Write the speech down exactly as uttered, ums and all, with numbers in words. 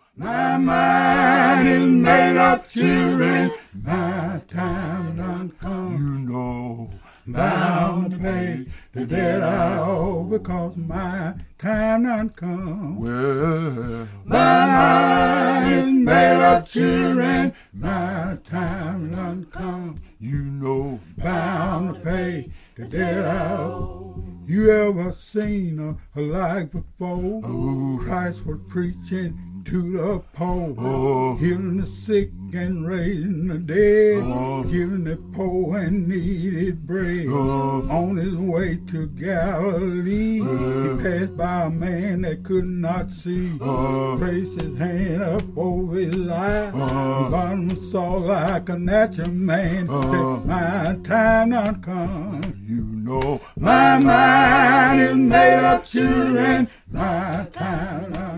My mind is made up, children. My time done come. You know, bound to pay the debt I owe because my time done come. well, My mind is made up, children. My time done come. you know, Bound to pay the debt I owe. You ever seen a, a life before? Oh. Christ was preaching to the poor, Oh. healing the sick and raising the dead, Oh. giving the poor and needed bread. Oh. On his way to Galilee, Oh. he passed by a man that could not see. Oh. Placed his hand up over his eye. Oh. The bottom saw like a natural man. Oh. Said, my time not come. you know, My mind is made up, children. My time not